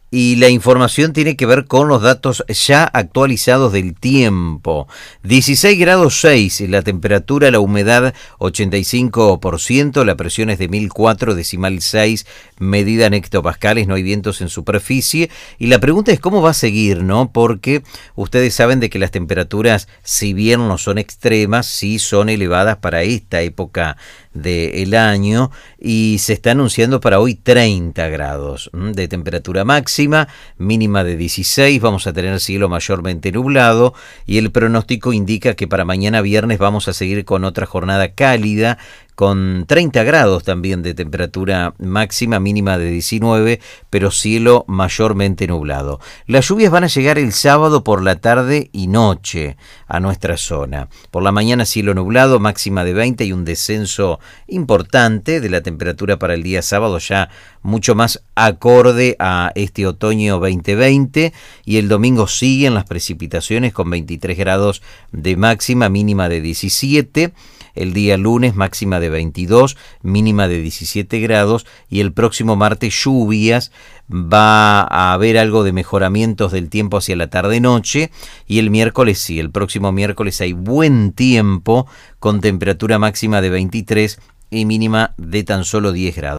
Y la información tiene que ver con los datos ya actualizados del tiempo. 16 grados 6, la temperatura, la humedad 85%, la presión es de 1004,6 medida en hectopascales, no hay vientos en superficie. Y la pregunta es cómo va a seguir, ¿no? Porque ustedes saben de que las temperaturas, si bien no son extremas, sí son elevadas para esta época del año, y se está anunciando para hoy 30 grados de temperatura máxima, mínima de 16, vamos a tener cielo mayormente nublado, y el pronóstico indica que para mañana viernes vamos a seguir con otra jornada cálida, con 30 grados también de temperatura máxima, mínima de 19, pero cielo mayormente nublado. Las lluvias van a llegar el sábado por la tarde y noche a nuestra zona. Por la mañana cielo nublado, máxima de 20 y un descenso importante de la temperatura para el día sábado, ya mucho más acorde a este otoño 2020, y el domingo siguen las precipitaciones con 23 grados de máxima, mínima de 17. El día lunes máxima de 22, mínima de 17 grados, y el próximo martes lluvias, va a haber algo de mejoramientos del tiempo hacia la tarde-noche, y el miércoles sí, el próximo miércoles hay buen tiempo con temperatura máxima de 23 y mínima de tan solo 10 grados.